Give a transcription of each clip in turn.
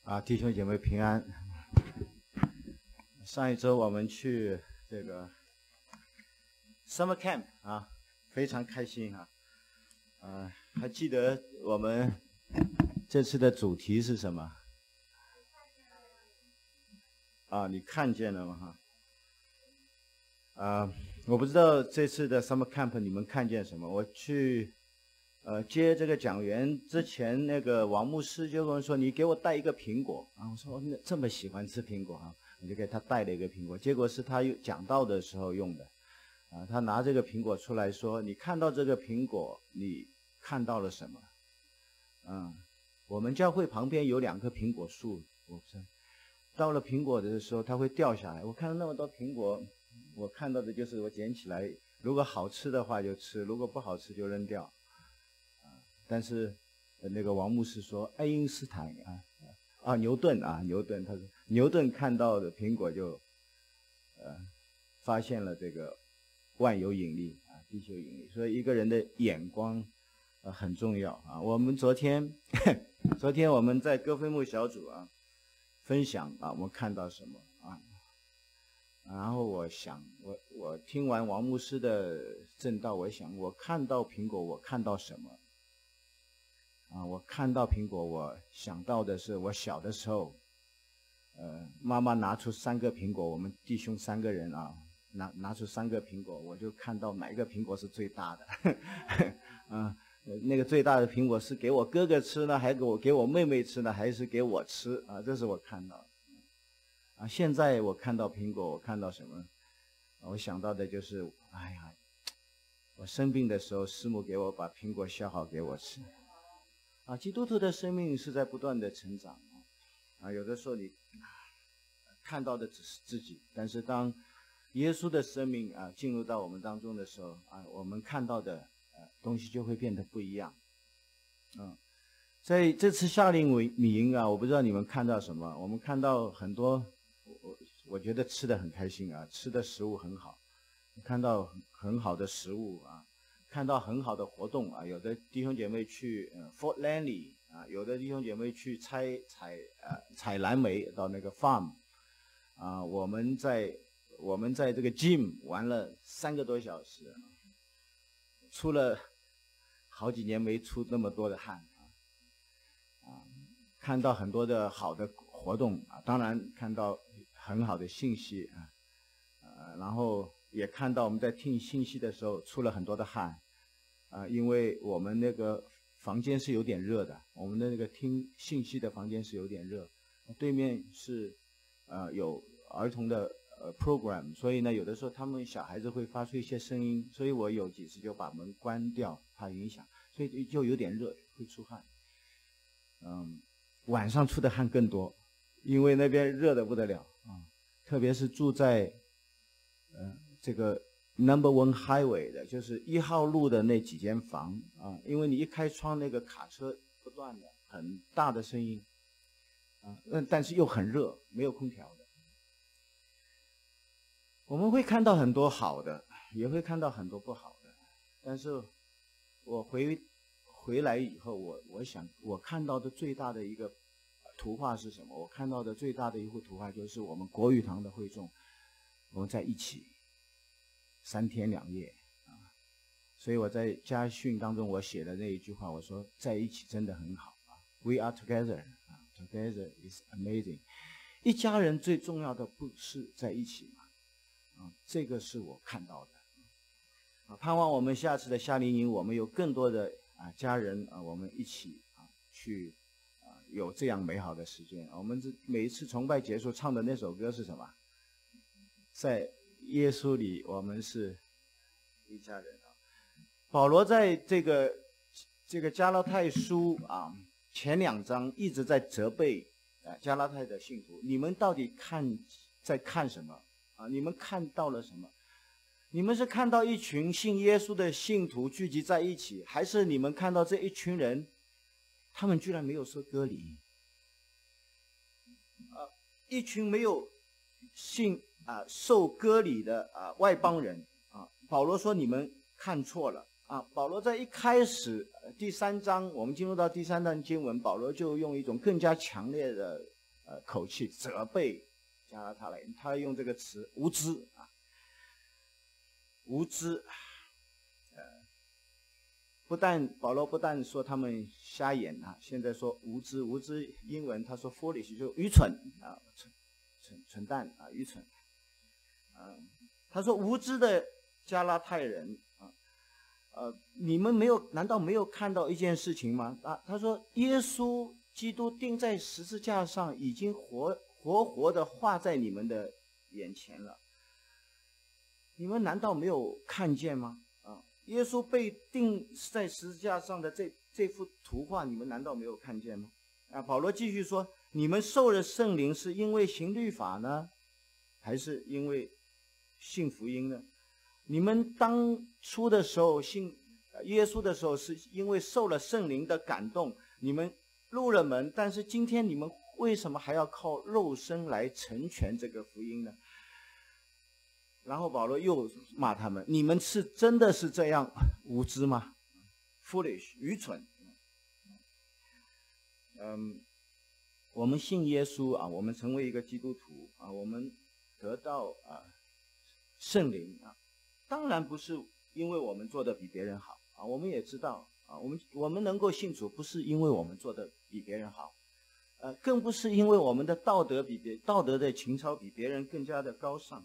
弟兄姐妹平安。上一周我们去这个 Summer Camp 非常开心还记得我们这次的主题是什么？你看见了吗？我不知道这次的 Summer Camp 你们看见什么？我去接这个讲员之前，那个王牧师就跟我说：“你给我带一个苹果。”我说：“这么喜欢吃苹果我就给他带了一个苹果。结果是他讲道的时候用的他拿这个苹果出来说：“你看到这个苹果，你看到了什么？”我们教会旁边有2棵苹果树，到了苹果的时候它会掉下来。我看到那么多苹果，我看到的就是我捡起来，如果好吃的话就吃，如果不好吃就扔掉。但是那个王牧师说，爱因斯坦牛顿他说牛顿看到的苹果就发现了这个万有引力地球引力，所以一个人的眼光很重要我们昨天我们在哥菲牧小组分享我们看到什么然后我想我听完王牧师的证道，我想我看到苹果，我看到什么我看到苹果，我想到的是我小的时候妈妈拿出3个苹果，我们弟兄3个人拿出3个苹果，我就看到哪一个苹果是最大的那个最大的苹果是给我哥哥吃呢，还给我妹妹吃呢，还是给我吃这是我看到的现在我看到苹果，我看到什么？我想到的就是我生病的时候，师母给我把苹果削好给我吃基督徒的生命是在不断的成长有的时候你看到的只是自己，但是当耶稣的生命进入到我们当中的时候我们看到的东西就会变得不一样在这次夏令米营我不知道你们看到什么，我们看到很多我觉得吃的很开心吃的食物很好，看到很好的食物看到很好的活动有的弟兄姐妹去Fort Langley有的弟兄姐妹去采蓝莓到那个 farm我们在这个 gym 玩了3个多小时出了好几年没出那么多的汗看到很多的好的活动当然看到很好的信息然后也看到我们在听信息的时候出了很多的汗因为我们那个房间是有点热的，我们的那个听信息的房间是有点热，对面是有儿童的program， 所以呢有的时候他们小孩子会发出一些声音，所以我有几次就把门关掉怕影响，所以就有点热会出汗晚上出的汗更多，因为那边热得不得了特别是住在这个 No.1 Highway 的，就是1号路的那几间房因为你一开窗，那个卡车不断的很大的声音但是又很热，没有空调的。我们会看到很多好的，也会看到很多不好的，但是我回来以后，我想我看到的最大的一个图画是什么？我看到的最大的一幅图画就是我们国语堂的会众，我们在一起3天2夜所以我在家训当中我写的那一句话，我说在一起真的很好We are together together is amazing。 一家人最重要的不是在一起吗这个是我看到的盼望我们下次的夏令营，我们有更多的家人我们一起去有这样美好的时间。我们每一次崇拜结束唱的那首歌是什么？在耶稣里我们是一家人保罗在这个加拉太书前2章一直在责备加拉太的信徒，你们到底在看什么你们看到了什么？你们是看到一群信耶稣的信徒聚集在一起，还是你们看到这一群人他们居然没有受割礼一群没有受割礼的外邦人保罗说你们看错了保罗在一开始第3章，我们进入到第3段经文，保罗就用一种更加强烈的口气责备加拉太人，他用这个词无知啊，无知。保罗不但说他们瞎眼啊，现在说无知，无知英文他说 foolish 就愚蠢啊，蠢蛋啊，愚蠢啊。他说无知的加拉太人啊，你们难道没有看到一件事情吗？啊，他说耶稣基督钉在十字架上，已经活的画在你们的眼前了，你们难道没有看见吗？耶稣被钉在十字架上的这幅图画，你们难道没有看见吗？保罗继续说，你们受了圣灵是因为行律法呢，还是因为信福音呢？你们当初的时候信耶稣的时候，是因为受了圣灵的感动，你们入了门，但是今天你们为什么还要靠肉身来成全这个福音呢？然后保罗又骂他们，你们真的是这样无知吗？ foolish 愚蠢。我们信耶稣啊，我们成为一个基督徒啊，我们得到圣灵啊，当然不是因为我们做的比别人好啊，我们也知道啊，我们能够信主，不是因为我们做的比别人好，更不是因为我们的道德的情操比别人更加的高尚。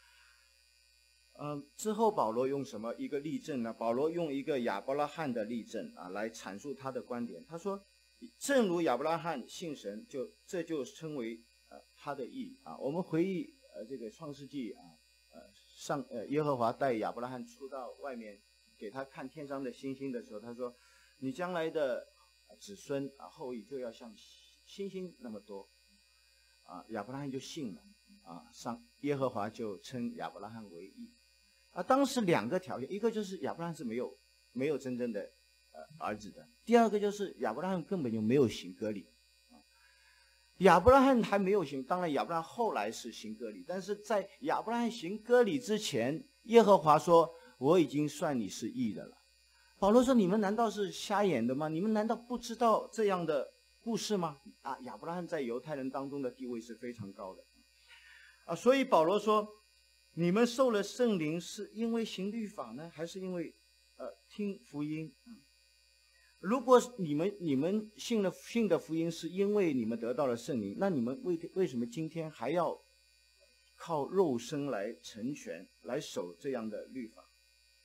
之后保罗用什么一个例证呢？保罗用一个亚伯拉罕的例证啊，来阐述他的观点。他说，正如亚伯拉罕信神，这就称为他的义啊。我们回忆这个创世纪啊，耶和华带亚伯拉罕出到外面，给他看天上的星星的时候，他说，你将来的子孙后裔就要像星星那么多啊。亚伯拉罕就信了啊，耶和华就称亚伯拉罕为义。当时两个条件，一个就是亚伯拉罕是没有真正的儿子的，第二个就是亚伯拉罕根本就没有行割礼。亚伯拉罕还没有行，当然亚伯拉罕后来是行割礼，但是在亚伯拉罕行割礼之前，耶和华说，我已经算你是义的了。保罗说，你们难道是瞎眼的吗？你们难道不知道这样的故事吗？亚伯拉罕在犹太人当中的地位是非常高的所以保罗说，你们受了圣灵是因为行律法呢，还是因为听福音？如果你们信的福音是因为你们得到了圣灵，那你们为什么今天还要靠肉身来成全，来守这样的律法？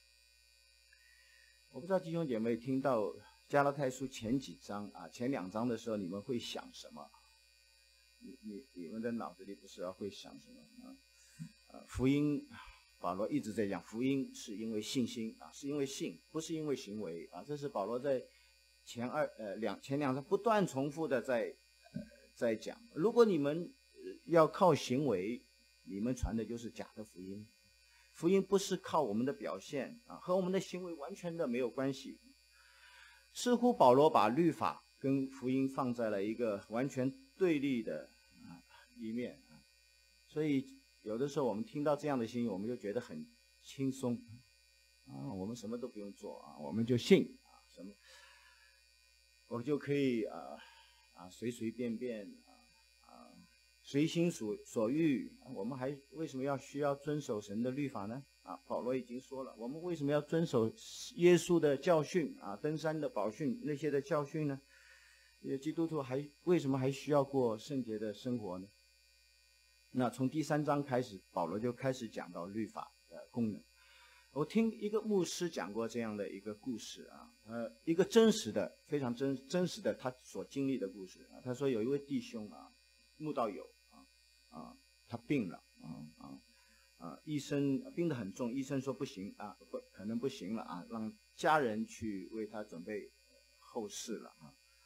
我不知道弟兄姐妹听到加拉太书前几章前2章的时候，你们会想什么？你们的脑子里不知道会想什么福音，保罗一直在讲，福音是因为信心是因为信，不是因为行为这是保罗在前2章不断重复的在讲。如果你们要靠行为，你们传的就是假的福音。福音不是靠我们的表现和我们的行为完全的没有关系。似乎保罗把律法跟福音放在了一个完全对立的一面所以有的时候我们听到这样的信息，我们就觉得很轻松我们什么都不用做我们就信什么，我就可以随随便便随心所欲。我们还为什么需要遵守神的律法呢？保罗已经说了，我们为什么要遵守耶稣的教训登山的宝训那些的教训呢？基督徒为什么还需要过圣洁的生活呢？那从第3章开始，保罗就开始讲到律法的功能。我听一个牧师讲过这样的一个故事一个非常真实的他所经历的故事他说有一位弟兄慕道友他病了医生病得很重，医生说不行可能不行了让家人去为他准备后事了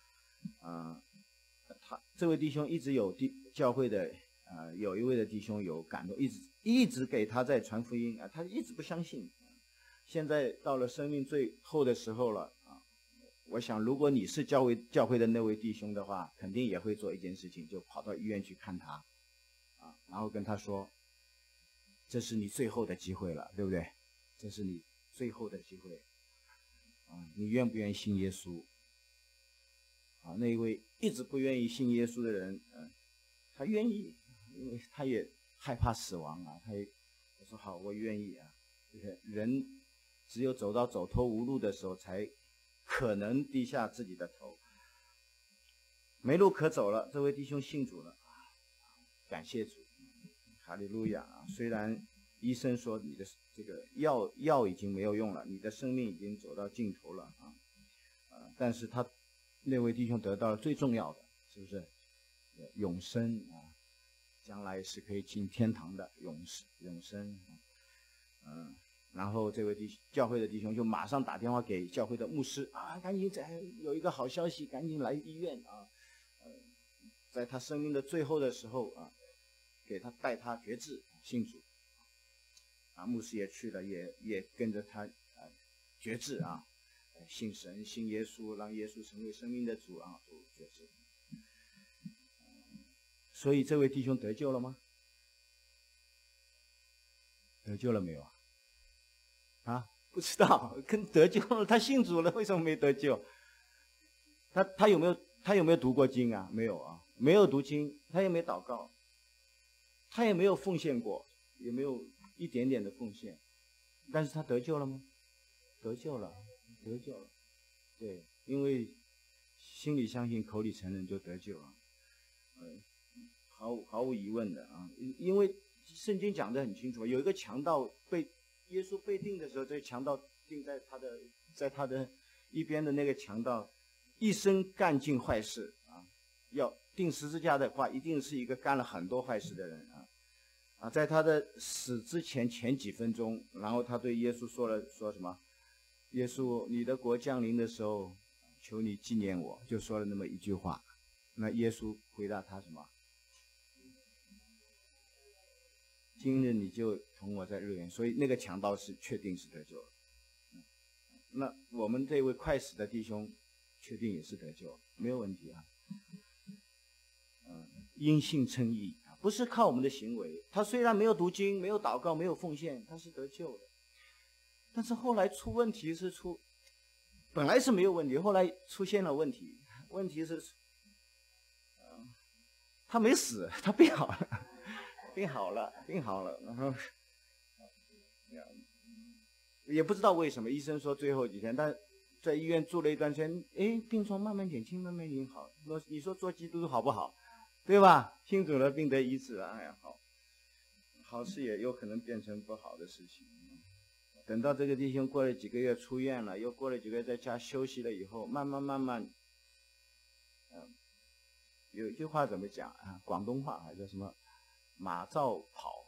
这位弟兄一直有教会的有一位的弟兄有感动，一直给他在传福音他一直不相信。现在到了生命最后的时候了我想如果你是教会的那位弟兄的话，肯定也会做一件事情，就跑到医院去看他然后跟他说，这是你最后的机会了，对不对？这是你最后的机会你愿不愿意信耶稣那一位一直不愿意信耶稣的人他愿意，因为他也害怕死亡啊。我说好，我愿意啊。这个人只有走到走投无路的时候，才可能低下自己的头。没路可走了，这位弟兄信主了，感谢主，哈利路亚啊！虽然医生说你的这个药已经没有用了，你的生命已经走到尽头了但是那位弟兄得到了最重要的，是不是？永生啊，将来是可以进天堂的永生。然后这位教会的弟兄就马上打电话给教会的牧师啊，赶紧有一个好消息，赶紧来医院啊！在他生命的最后的时候啊，带他决志信主啊，牧师也去了，也跟着他决志啊，信神信耶稣，让耶稣成为生命的主啊，决志。所以这位弟兄得救了吗？得救了没有啊？不知道，跟得救了，他信主了，为什么没得救？他有没有读过经啊？没有啊，没有读经，他也没祷告，他也没有奉献过，也没有一点点的奉献，但是他得救了吗？得救了。对，因为心里相信，口里承认就得救了。毫无疑问的啊，因为圣经讲得很清楚，有一个强盗被耶稣被定的时候，这个强盗定在他的一边的那个强盗，一生干尽坏事啊，要定十字架的话，一定是一个干了很多坏事的人啊，在他的死之前几分钟，然后他对耶稣说什么？耶稣，你的国降临的时候，求你纪念我，就说了那么一句话。那耶稣回答他什么？今日你就同我在日园，所以那个强盗是确定是得救了。那我们这位快死的弟兄，确定也是得救，没有问题啊。因信称义啊，不是靠我们的行为。他虽然没有读经，没有祷告，没有奉献，他是得救的。但是后来出问题是本来是没有问题，后来出现了问题。问题是，他没死，他病好了，然后也不知道为什么，医生说最后几天，但在医院住了一段时间，病状慢慢减轻，慢慢已经好。你说做基督徒好不好？对吧？信主了，病得医治了，哎呀，好事也有可能变成不好的事情。等到这个弟兄过了几个月出院了，又过了几个月在家休息了以后，慢慢，有一句话怎么讲啊？广东话还是什么？马照跑，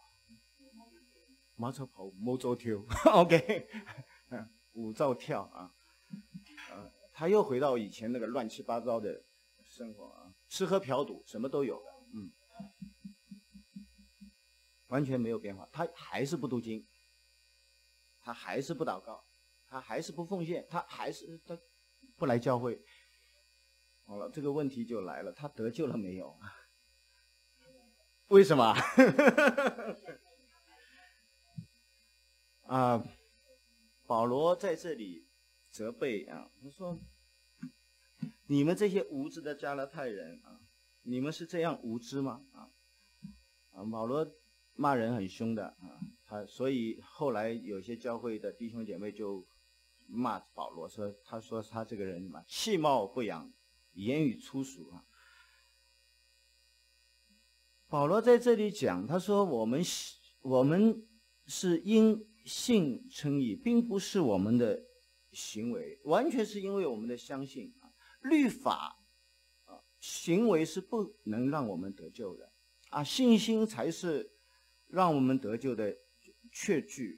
冇走跳，OK， 舞照跳啊，他又回到以前那个乱七八糟的生活啊，吃喝嫖赌什么都有的，完全没有变化。他还是不读经，他还是不祷告，他还是不奉献，他不来教会。好了，这个问题就来了，他得救了没有？为什么？保罗在这里责备啊，他说：“你们这些无知的加拉太人啊，你们是这样无知吗？”保罗骂人很凶的啊，所以后来有些教会的弟兄姐妹就骂保罗他说他这个人嘛，其貌不扬，言语粗俗啊。保罗在这里讲，他说我们是因信称义，并不是我们的行为，完全是因为我们的相信律法行为是不能让我们得救的信心才是让我们得救的确据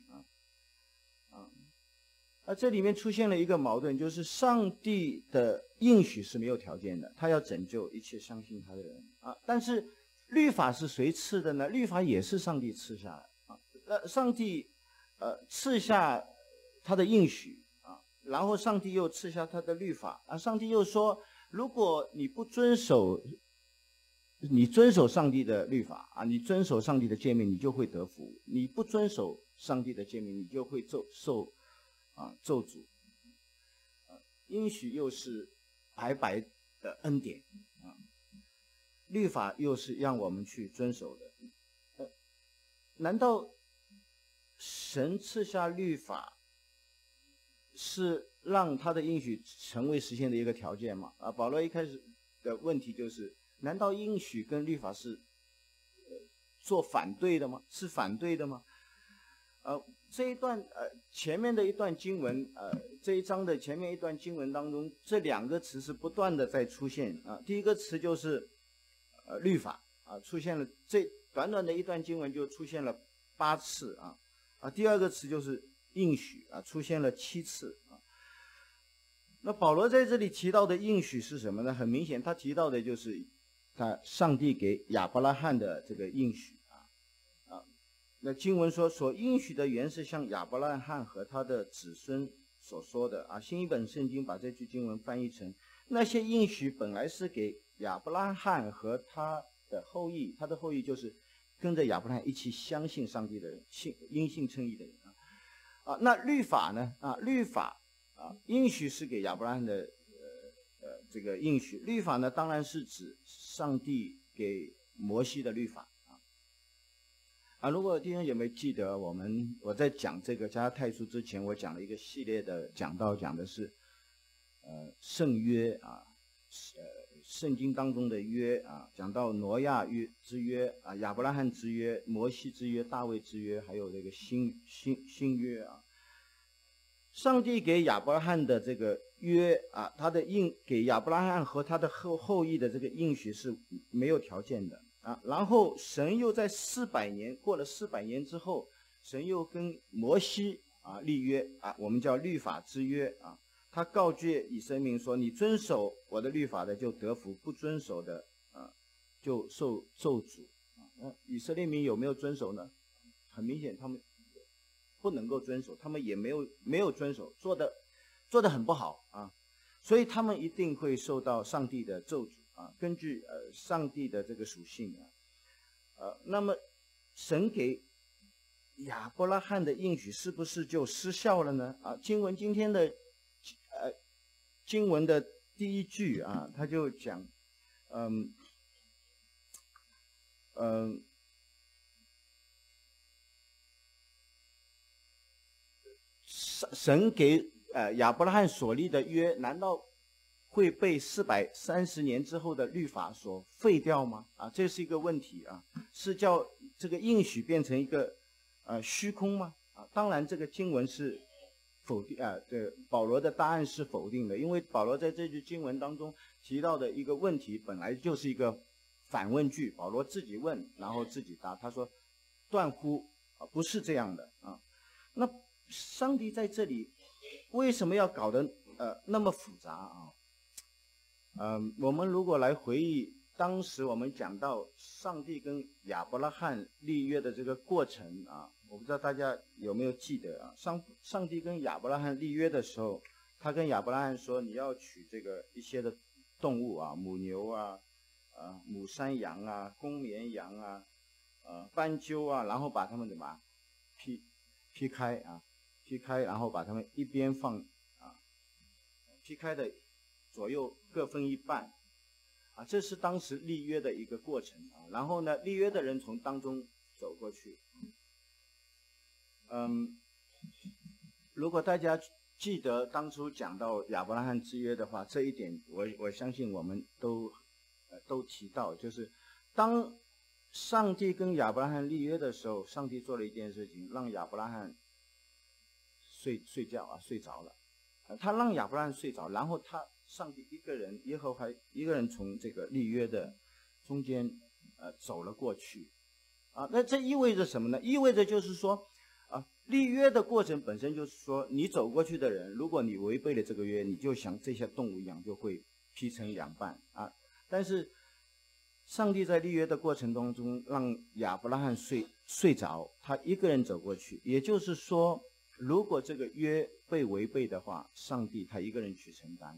这里面出现了一个矛盾，就是上帝的应许是没有条件的，他要拯救一切相信他的人但是律法是谁赐的呢？律法也是上帝赐下的上帝赐下他的应许然后上帝又赐下他的律法上帝又说，如果你不遵守，你遵守上帝的律法你遵守上帝的诫命，你就会得福；你不遵守上帝的诫命，你就会受咒诅应许又是白白的恩典律法又是让我们去遵守的。难道神赐下律法是让他的应许成为实现的一个条件吗？保罗一开始的问题就是：难道应许跟律法是做反对的吗？是反对的吗？这一段前面的一段经文，这一章的前面一段经文当中，这两个词是不断的在出现啊。第一个词就是律法啊，出现了，这短短的一段经文就出现了8次啊。第二个词就是应许啊，出现了7次啊。那保罗在这里提到的应许是什么呢？很明显，他提到的就是上帝给亚伯拉罕的这个应许啊。那经文说，所应许的原是向亚伯拉罕和他的子孙所说的啊。新译本圣经把这句经文翻译成：那些应许本来是给亚伯拉罕和他的后裔，他的后裔就是跟着亚伯拉罕一起相信上帝的人，因信称义的人啊。那律法呢？律法应许是给亚伯拉罕的这个应许，律法呢当然是指上帝给摩西的律法如果弟兄姐妹记得我在讲这个加拉太书之前，我讲了一个系列的讲道，讲的是圣约圣经当中的约讲到挪亚之约亚伯拉罕之约、摩西之约、大卫之约，还有这个新约上帝给亚伯拉罕的这个约他的给亚伯拉罕和他的后裔的这个应许是没有条件的然后神又在过了400年之后，神又跟摩西立约我们叫律法之约他告诫以色列民说：你遵守我的律法的就得福，不遵守的就受咒诅以色列民有没有遵守呢？很明显他们不能够遵守，他们也没有遵守，做得很不好所以他们一定会受到上帝的咒诅根据上帝的这个属性那么神给亚伯拉罕的应许是不是就失效了呢？今天的经文的第一句他就讲神给亚伯拉罕所立的约，难道会被430年之后的律法所废掉吗？这是一个问题是叫这个应许变成一个虚空吗？当然这个经文是否定保罗的答案是否定的，因为保罗在这句经文当中提到的一个问题本来就是一个反问句，保罗自己问然后自己答，他说断乎不是这样的那上帝在这里为什么要搞得那么复杂我们如果来回忆当时我们讲到上帝跟亚伯拉罕立约的这个过程我不知道大家有没有记得上帝跟亚伯拉罕立约的时候，他跟亚伯拉罕说，你要取这个一些的动物母牛母山羊公绵羊斑鸠然后把它们怎么劈开然后把它们一边放劈开的左右各分一半这是当时立约的一个过程然后呢，立约的人从当中走过去如果大家记得当初讲到亚伯拉罕之约的话，这一点我相信我们都提到，就是当上帝跟亚伯拉罕立约的时候，上帝做了一件事情，让亚伯拉罕睡觉睡着了他让亚伯拉罕睡着，然后上帝耶和华一个人从这个立约的中间走了过去那这意味着什么呢？意味着就是说立约的过程本身就是说，你走过去的人，如果你违背了这个约，你就像这些动物一样，就会劈成2半但是上帝在立约的过程当中，让亚伯拉罕睡着，他一个人走过去，也就是说，如果这个约被违背的话，上帝他一个人去承担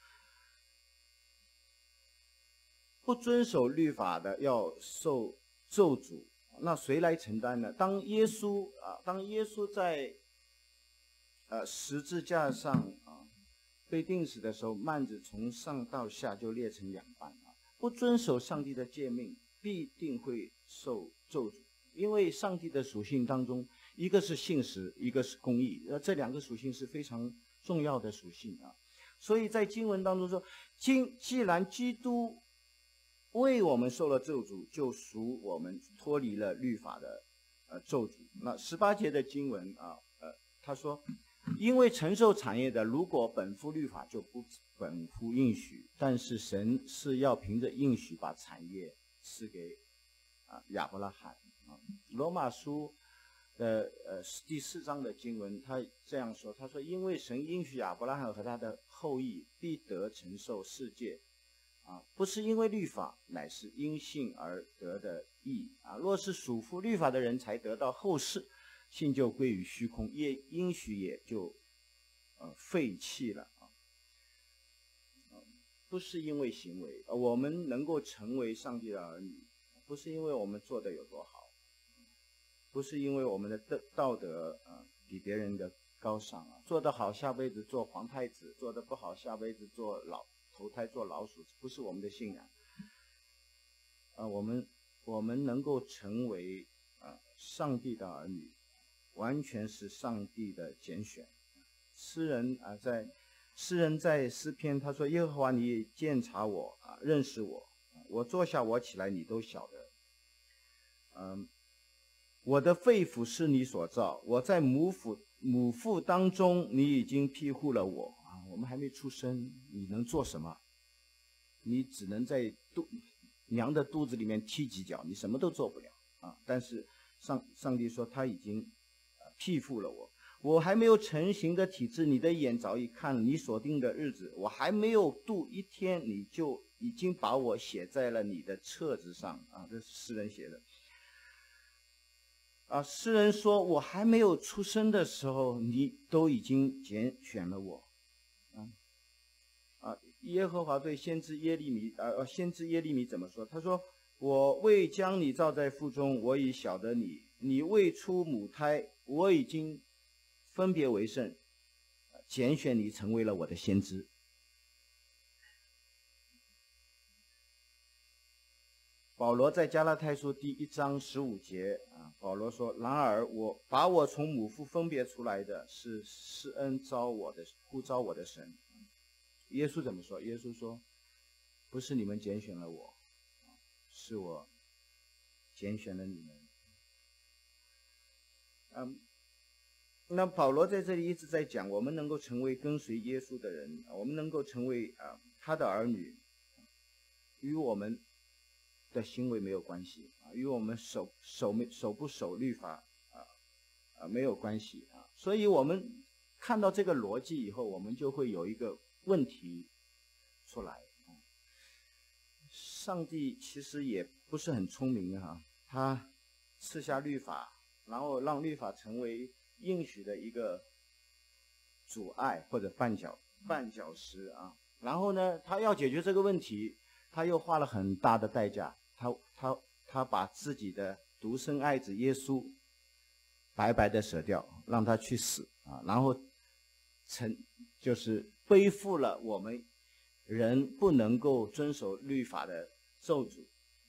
不遵守律法的要受咒诅。那谁来承担呢？当耶稣在十字架上被钉死的时候，幔子从上到下就裂成2半不遵守上帝的诫命，必定会受咒诅。因为上帝的属性当中，一个是信实，一个是公义，这两个属性是非常重要的属性啊。所以在经文当中说，既然基督为我们受了咒诅，就赎我们脱离了律法的咒诅。那18节的经文啊，他说，因为承受产业的，如果本乎律法，就不本乎应许，但是神是要凭着应许把产业赐给亚伯拉罕。罗马书的第4章的经文，他这样说，他说，因为神应许亚伯拉罕和他的后裔必得承受世界，不是因为律法，乃是因信而得的义。若是属乎律法的人才得到后世，信就归于虚空，应许也就废弃了。不是因为行为，我们能够成为上帝的儿女，不是因为我们做的有多好，不是因为我们的道德比别人的高尚做得好下辈子做皇太子，做得不好下辈子投胎做老鼠，不是我们的信仰。我们能够成为上帝的儿女，完全是上帝的拣选。诗人在诗篇他说，耶和华你鉴察我认识我，我坐下我起来你都晓得。我的肺腑是你所造，我在母腹当中你已经庇护了我。我们还没出生，你能做什么？你只能在娘的肚子里面踢几脚，你什么都做不了但是上帝说他已经庇护了我。我还没有成形的体质，你的眼早已看你所定的日子，我还没有度一天，你就已经把我写在了你的册子上这是诗人写的。诗人说，我还没有出生的时候，你都已经拣选了我。耶和华对先知耶利米怎么说？他说，我未将你造在腹中，我已晓得你；你未出母胎，我已经分别为圣，拣选你成为了我的先知。保罗在加拉太书第1章15节保罗说，然而我从母腹分别出来的是施恩呼召我的神。耶稣怎么说？耶稣说，不是你们拣选了我，是我拣选了你们。那保罗在这里一直在讲，我们能够成为跟随耶稣的人，我们能够成为他的儿女，与我们的行为没有关系与我们守不守律法没有关系所以我们看到这个逻辑以后，我们就会有一个问题出来上帝其实也不是很聪明他赐下律法，然后让律法成为应许的一个阻碍或者绊脚石然后呢，他要解决这个问题，他又花了很大的代价，他把自己的独生爱子耶稣白白的舍掉，让他去死然后就是背负了我们人不能够遵守律法的咒诅。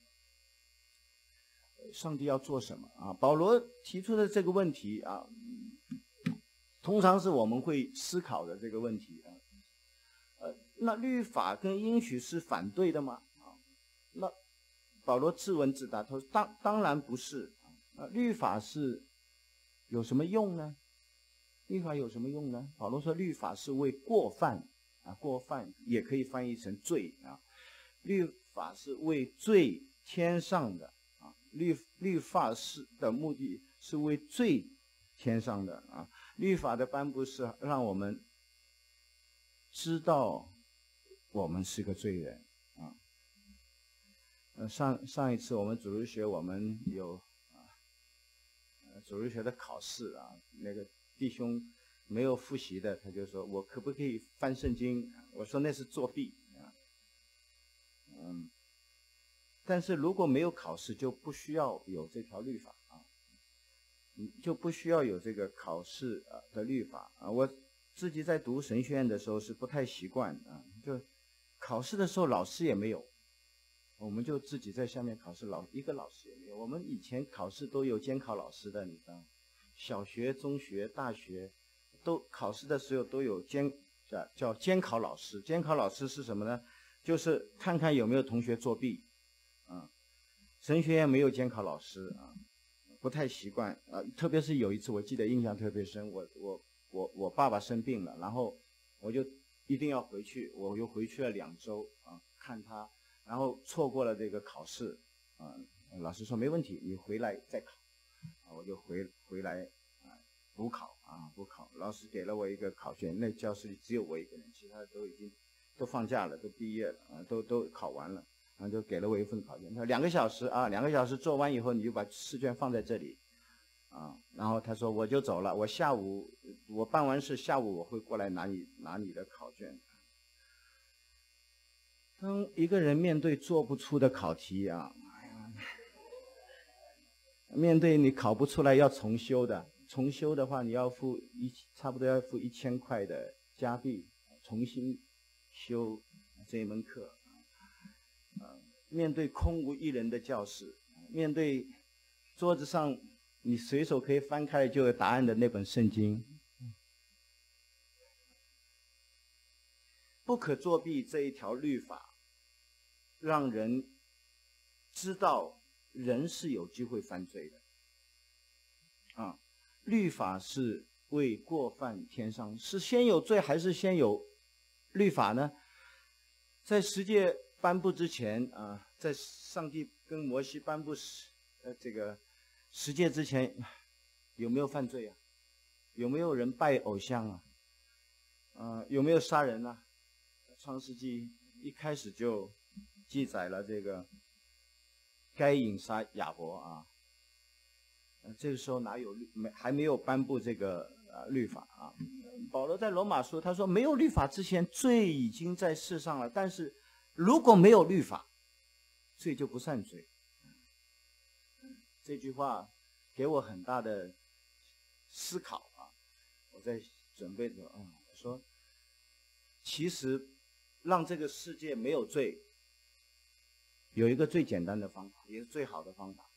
上帝要做什么保罗提出的这个问题通常是我们会思考的这个问题那律法跟应许是反对的吗那保罗自问自答，他说当然不是律法是有什么用呢？律法有什么用呢？保罗说，律法是为过犯过犯也可以翻译成罪律法是为罪添上的律法的目的是为罪添上的律法的颁布是让我们知道我们是个罪人上一次我们主日学我们有主日学的考试那个弟兄没有复习的，他就说，我可不可以翻圣经？我说那是作弊但是如果没有考试，就不需要有这条律法就不需要有这个考试的律法我自己在读神学院的时候是不太习惯就考试的时候老师也没有我们就自己在下面考试，一个老师也没有。我们以前考试都有监考老师的，你知道吗？小学、中学、大学都考试的时候都有叫监考老师。监考老师是什么呢？就是看看有没有同学作弊。神学院没有监考老师啊，不太习惯啊。特别是有一次，我记得印象特别深，我爸爸生病了，然后我就一定要回去，我又回去了2周啊，看他，然后错过了这个考试啊。老师说没问题，你回来再考啊，我就回来啊补考。老师给了我一个考卷，那教室里只有我一个人，其他都已经都放假了，都毕业了啊，都考完了。然后就给了我一份考卷，他说2个小时啊，2个小时做完以后你就把试卷放在这里，然后他说我就走了，我办完事下午我会过来拿你的考卷。当一个人面对做不出的考题啊，面对你考不出来要重修的话，你要差不多要付1000块的加币，重新修这一门课。面对空无一人的教室，面对桌子上你随手可以翻开就有答案的那本圣经，不可作弊这一条律法，让人知道人是有机会犯罪的。律法是为过犯添上，是先有罪还是先有律法呢？在十诫颁布之前啊，在上帝跟摩西颁布这个十诫之前，有没有犯罪啊？有没有人拜偶像啊？有没有杀人啊？创世纪一开始就记载了这个该隐杀亚伯啊。这个时候哪有还没有颁布这个律法啊？保罗在罗马书他说，没有律法之前，罪已经在世上了，但是如果没有律法，罪就不算罪。这句话给我很大的思考啊！我在准备着我说，其实让这个世界没有罪，有一个最简单的方法，也是最好的方法，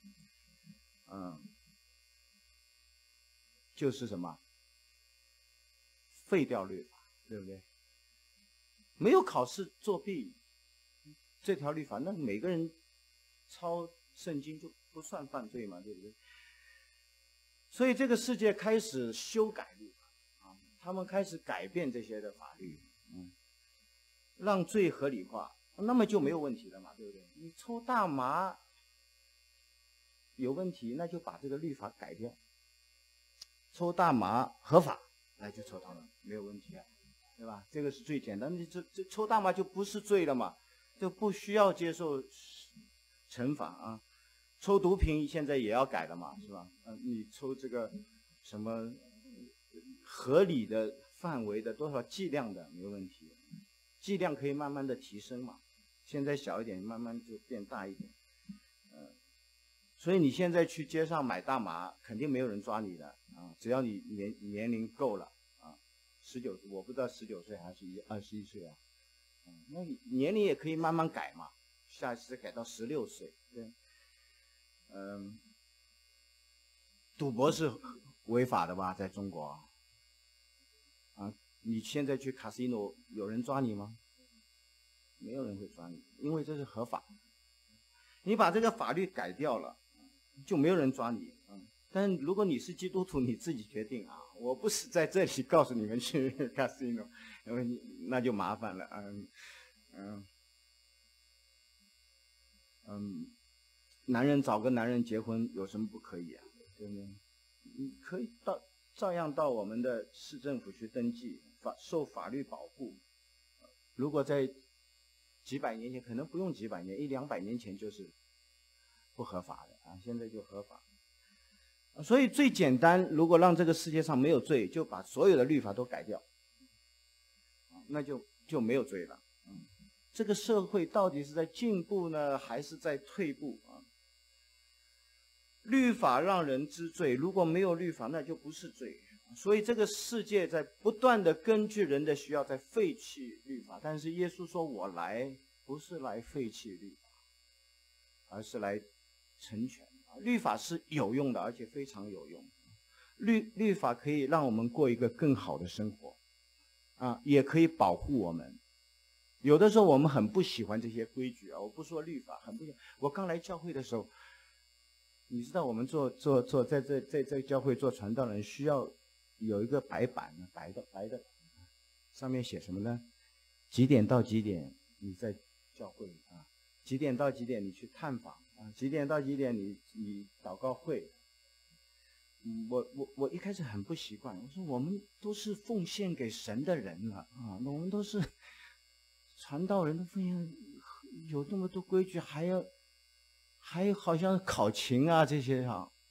就是什么？废掉律法，对不对？没有考试作弊这条律法，那每个人抄圣经就不算犯罪嘛，对不对？所以这个世界开始修改律法啊，他们开始改变这些的法律，让罪合理化，那么就没有问题了嘛，对不对？你抽大麻有问题，那就把这个律法改掉，抽大麻合法，那就抽大麻没有问题啊，对吧？这个是最简单的，这抽大麻就不是罪了嘛，就不需要接受惩罚啊。抽毒品现在也要改了嘛，是吧？你抽这个什么合理的范围的多少剂量的没问题，剂量可以慢慢的提升嘛，现在小一点，慢慢就变大一点。所以你现在去街上买大麻，肯定没有人抓你的啊，只要你年龄够了啊，19，我不知道19岁还是21岁啊，那你年龄也可以慢慢改嘛，下一次改到16岁，对。赌博是违法的吧，在中国啊？你现在去 casino 有人抓你吗？没有人会抓你，因为这是合法。你把这个法律改掉了，就没有人抓你。但如果你是基督徒，你自己决定啊，我不是在这里告诉你们去 casino， 因为那就麻烦了。男人找个男人结婚有什么不可以啊？对不对？你可以照样到我们的市政府去登记，受法律保护。如果在几百年前，可能不用几百年，100-200年前就是不合法的啊，现在就合法。所以最简单，如果让这个世界上没有罪，就把所有的律法都改掉，那就没有罪了。这个社会到底是在进步呢，还是在退步啊？律法让人知罪，如果没有律法，那就不是罪。所以这个世界在不断的根据人的需要在废弃律法，但是耶稣说：“我来不是来废弃律法， 而是来成全。律法是有用的，而且非常有用。律法可以让我们过一个更好的生活，也可以保护我们。有的时候我们很不喜欢这些规矩啊，我不说律法，很不喜欢。我刚来教会的时候，你知道我们在这教会做传道人需要有一个白板，白的，上面写什么呢？几点到几点你在教会啊？几点到几点你去探访啊？几点到几点你祷告会？我一开始很不习惯，我说我们都是奉献给神的人了啊，我们都是传道人的奉献，有那么多规矩，还有好像考勤啊这些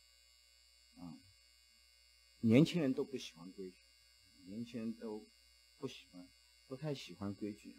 年轻人都不喜欢规矩，年轻人都不太喜欢规矩。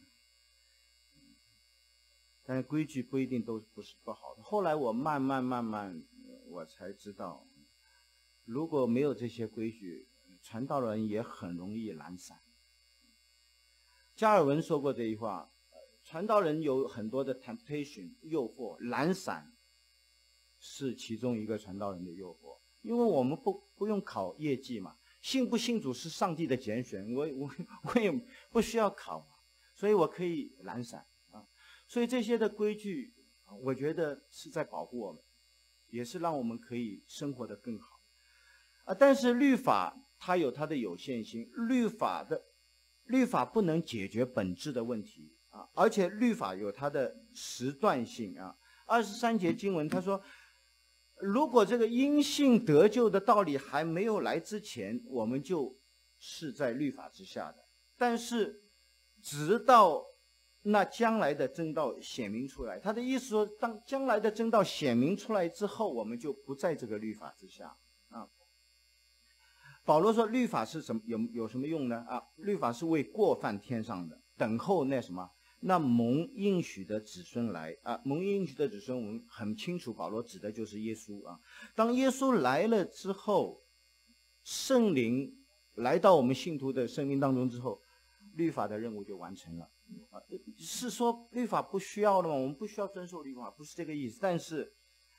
但是规矩不一定都不是不好的。后来我慢慢我才知道，如果没有这些规矩，传道人也很容易懒散。加尔文说过这句话，传道人有很多的 temptation 诱惑，懒散是其中一个传道人的诱惑。因为我们不用考业绩嘛，信不信主是上帝的拣选，我也不需要考嘛，所以我可以懒散啊。所以这些的规矩，我觉得是在保护我们，也是让我们可以生活得更好啊。但是律法它有它的有限性，律法不能解决本质的问题啊，而且律法有它的时段性啊。23节经文他说，如果这个因信得救的道理还没有来之前，我们就是在律法之下的。但是直到那将来的真道显明出来，他的意思说，当将来的真道显明出来之后，我们就不在这个律法之下啊。保罗说，律法是什么？有什么用呢？律法是为过犯添上的，等候那蒙应许的子孙来啊。蒙应许的子孙，我们很清楚，保罗指的就是耶稣啊。当耶稣来了之后，圣灵来到我们信徒的生命当中之后，律法的任务就完成了啊。是说律法不需要了吗？我们不需要遵守律法，不是这个意思。但是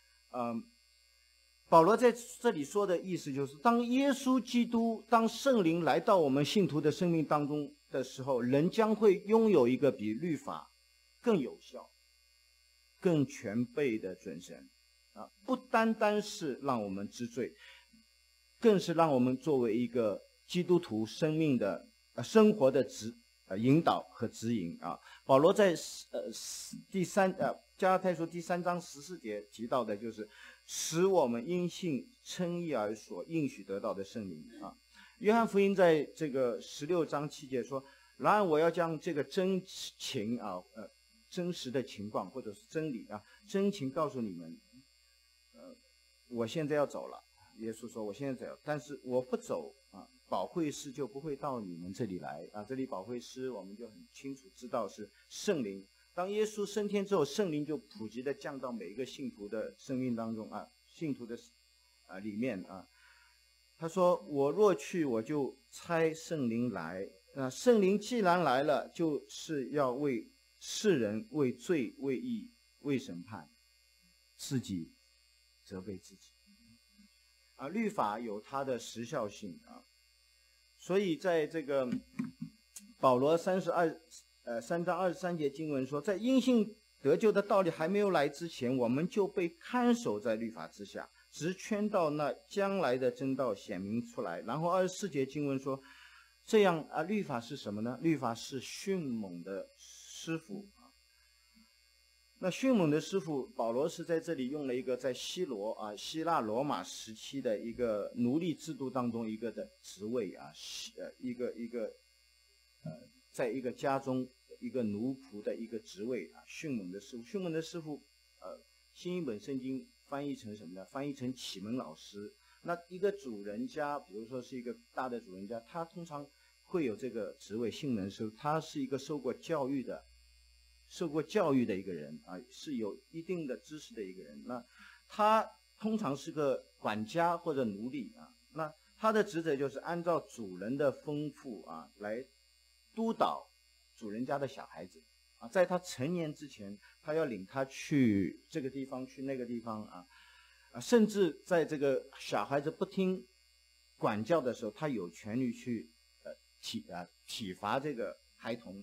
保罗在这里说的意思就是，当耶稣基督，当圣灵来到我们信徒的生命当中的时候，人将会拥有一个比律法更有效、更全备的准绳啊！不单单是让我们知罪，更是让我们作为一个基督徒生命的生活的引导和指引啊！保罗在加拉太书第3章14节提到的就是，使我们因信称义而所应许得到的圣灵啊。约翰福音在这个16章7节说，然而我要将这个真情真实的情况或者是真理真情告诉你们。我现在要走了，耶稣说我现在走，但是我不走保惠师就不会到你们这里来啊。这里保惠师我们就很清楚知道是圣灵。当耶稣升天之后，圣灵就普及的降到每一个信徒的生命当中信徒的里面他说，我若去，我就差圣灵来。圣灵既然来了，就是要为世人为罪、为义、为审判，自己责备自己律法有它的时效性所以在这个保罗3章23节经文说，在因信得救的道理还没有来之前，我们就被看守在律法之下，直圈到那将来的真道显明出来。然后24节经文说，这样律法是什么呢？律法是迅猛的师傅那迅猛的师傅，保罗是在这里用了一个在希腊罗马时期的一个奴隶制度当中一个的职位在一个家中一个奴仆的一个职位迅猛的师傅。迅猛的师傅新译本圣经翻译成什么呢？翻译成启蒙老师。那一个主人家，比如说是一个大的主人家，他通常会有这个职位，迅猛师傅。他是一个受过教育的一个人是有一定的知识的一个人。那他通常是个管家或者奴隶那他的职责就是按照主人的吩咐来督导主人家的小孩子在他成年之前， 他要领他去这个地方，去那个地方甚至在这个小孩子不听管教的时候，他有权利去体罚这个孩童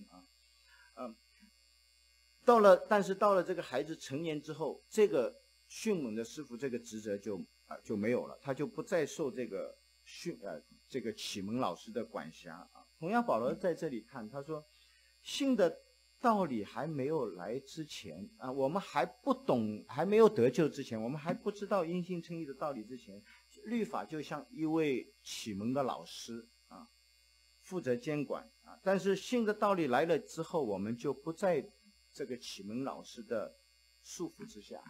但是到了这个孩子成年之后，这个训猛的师傅这个职责就没有了，他就不再受这个这个启蒙老师的管辖同样，保罗在这里看，他说，信的道理还没有来之前我们还不懂，还没有得救之前，我们还不知道因信称义的道理之前，律法就像一位启蒙的老师负责监管但是信的道理来了之后，我们就不在这个启蒙老师的束缚之下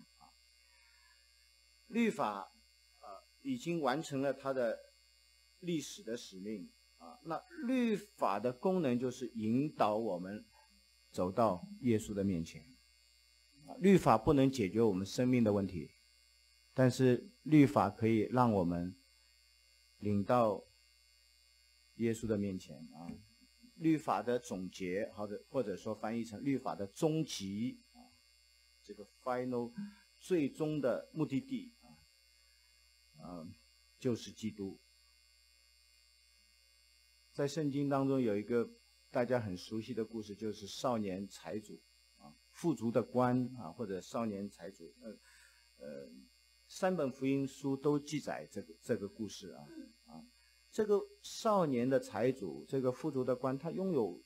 律法已经完成了它的历史的使命那律法的功能就是引导我们走到耶稣的面前律法不能解决我们生命的问题，但是律法可以让我们领到耶稣的面前律法的总结，或者说翻译成律法的终极这个 final 最终的目的地就是基督。在圣经当中有一个大家很熟悉的故事，就是少年财主富足的官或者少年财主三本福音书都记载这个故事这个少年的财主，这个富足的官，他拥有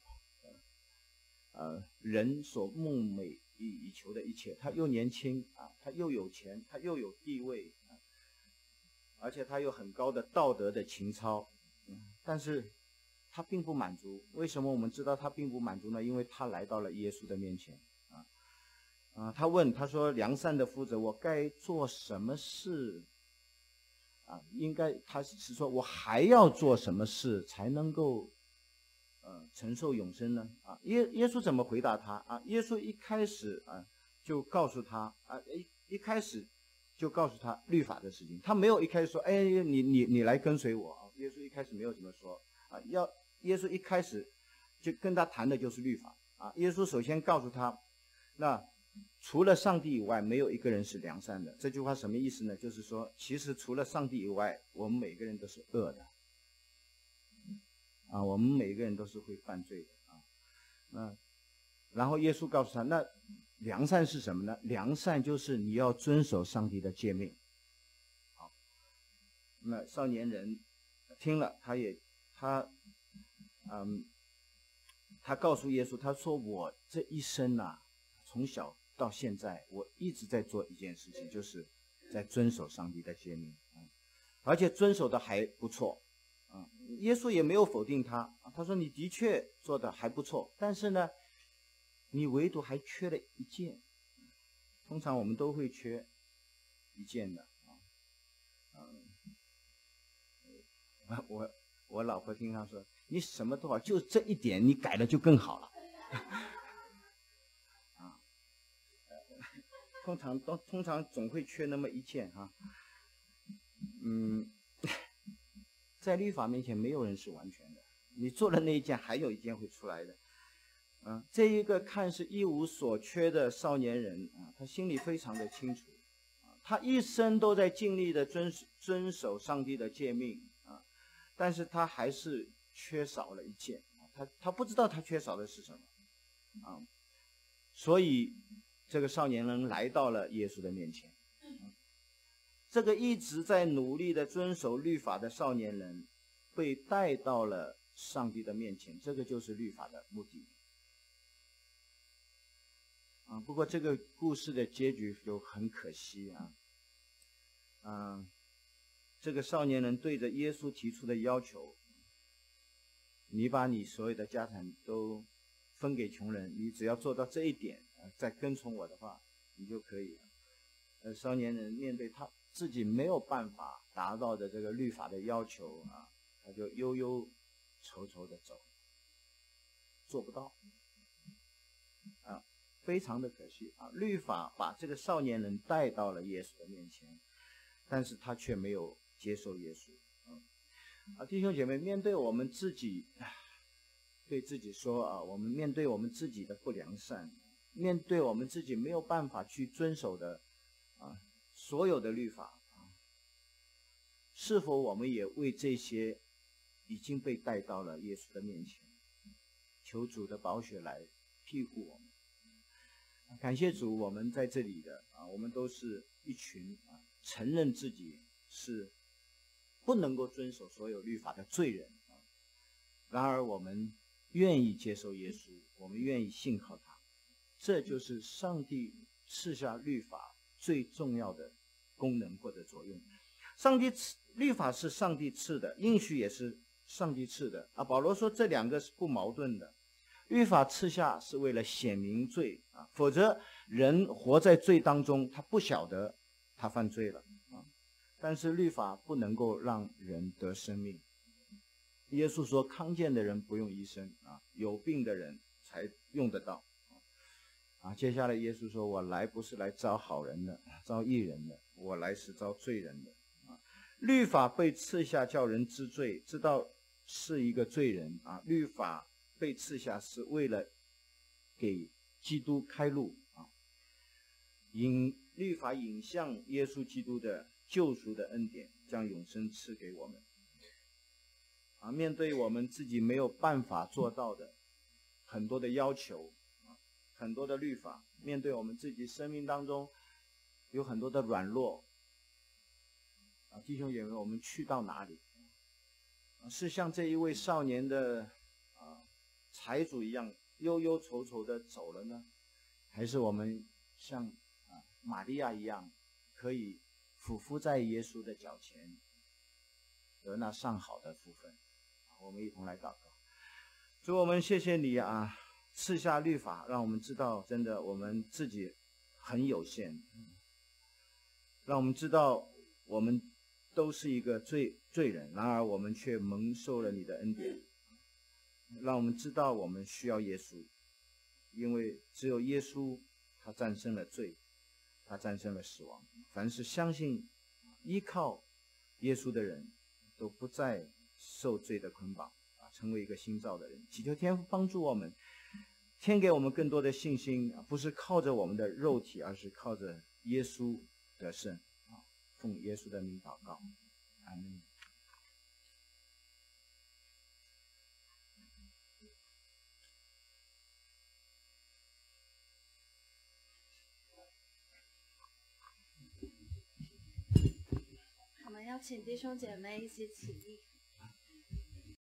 人所梦寐以求的一切，他又年轻他又有钱，他又有地位而且他有很高的道德的情操但是他并不满足。为什么我们知道他并不满足呢？因为他来到了耶稣的面前他说，良善的夫子，我该做什么事他是说我还要做什么事才能够承受永生呢耶稣怎么回答他耶稣一开始就告诉他一开始就告诉他律法的事情，他没有一开始说你来跟随我耶稣一开始没有这么说耶稣一开始就跟他谈的就是律法耶稣首先告诉他，那除了上帝以外，没有一个人是良善的。这句话什么意思呢？就是说，其实除了上帝以外，我们每个人都是恶的我们每个人都是会犯罪的然后耶稣告诉他，那良善是什么呢？良善就是你要遵守上帝的诫命。好，那少年人听了，他告诉耶稣，他说我这一生从小到现在，我一直在做一件事情，就是在遵守上帝的诫命而且遵守的还不错耶稣也没有否定他说你的确做的还不错，但是呢你唯独还缺了一件。通常我们都会缺一件的我老婆听他说，你什么都好，就这一点你改了就更好了通常总会缺那么一件在律法面前没有人是完全的，你做的那一件还有一件会出来的这一个看似一无所缺的少年人他心里非常的清楚他一生都在尽力的遵守上帝的诫命但是他还是缺少了一件他不知道他缺少的是什么所以这个少年人来到了耶稣的面前这个一直在努力的遵守律法的少年人被带到了上帝的面前，这个就是律法的目的不过这个故事的结局就很可惜这个少年人对着耶稣提出的要求，你把你所有的家产都分给穷人，你只要做到这一点再跟从我的话你就可以了少年人面对他自己没有办法达到的这个律法的要求他就忧忧愁愁的走，做不到非常的可惜律法把这个少年人带到了耶稣的面前，但是他却没有接受耶稣弟兄姐妹，面对我们自己对自己说我们面对我们自己的不良善， 面对我们自己没有办法去遵守的所有的律法是否我们也为这些已经被带到了耶稣的面前，求主的宝血来庇护我们。感谢主，我们在这里的我们都是一群承认自己是不能够遵守所有律法的罪人然而我们愿意接受耶稣，我们愿意信靠他，这就是上帝赐下律法最重要的功能或者作用。律法是上帝赐的，应许也是上帝赐的保罗说这两个是不矛盾的。律法赐下是为了显明罪否则人活在罪当中，他不晓得他犯罪了但是律法不能够让人得生命。耶稣说康健的人不用医生有病的人才用得到接下来耶稣说我来不是来招好人的，招义人的，我来是招罪人的律法被赐下叫人知罪，知道是一个罪人律法被赐下是为了给基督开路律法引向耶稣基督的救赎的恩典，将永生赐给我们面对我们自己没有办法做到的很多的要求很多的律法，面对我们自己生命当中有很多的软弱弟兄姐妹，我们去到哪里是像这一位少年的财主一样忧忧愁愁的走了呢，还是我们像玛利亚一样可以俯伏在耶稣的脚前得那上好的福分我们一同来祷告。主，我们谢谢你赐下律法，让我们知道真的我们自己很有限让我们知道我们都是一个罪人，然而我们却蒙受了你的恩典，让我们知道我们需要耶稣，因为只有耶稣他战胜了罪，他战胜了死亡。凡是相信依靠耶稣的人都不再受罪的捆绑成为一个新造的人。祈求天父帮助我们，添给我们更多的信心不是靠着我们的肉体，而是靠着耶稣得胜奉耶稣的名祷告，阿们。 我们邀请弟兄姐妹一起起立。